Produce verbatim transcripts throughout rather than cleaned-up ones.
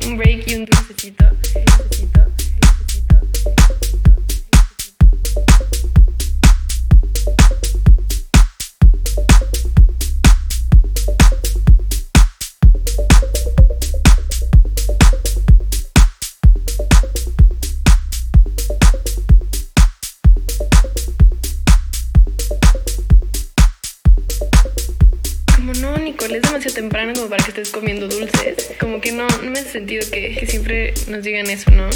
un break y un dulcecito. Dulcecito, dulcecito, dulcecito. Nicole, es demasiado temprano como para que estés comiendo dulces. Como que no, no me hace sentido que, que siempre nos digan eso, ¿no?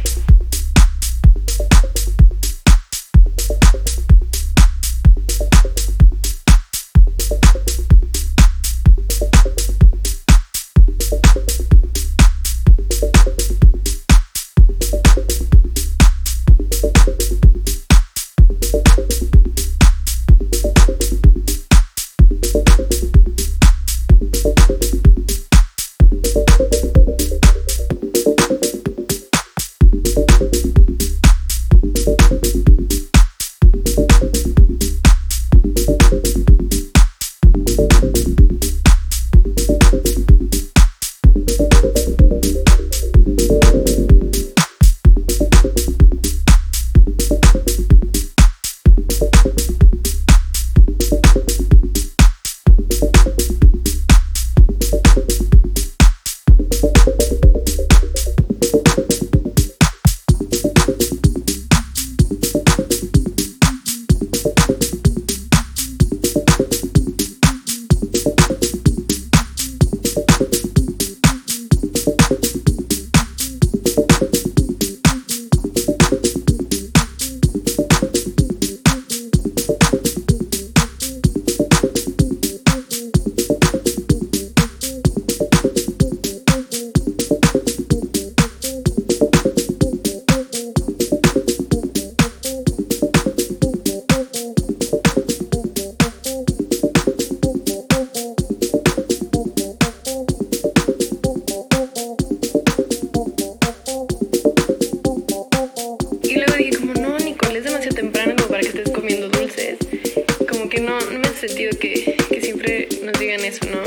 Sentido que, que siempre nos digan eso, ¿no?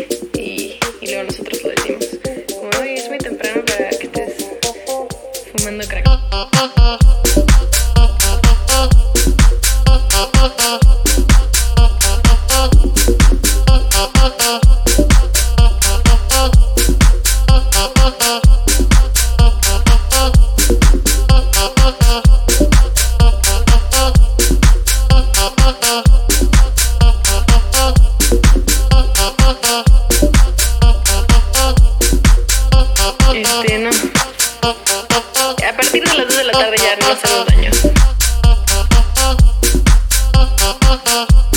Y, y luego nosotros lo decimos. Como, oye, es muy temprano para que estés fumando crack. Este, no. A partir de las dos de la tarde ya no hacemos daño.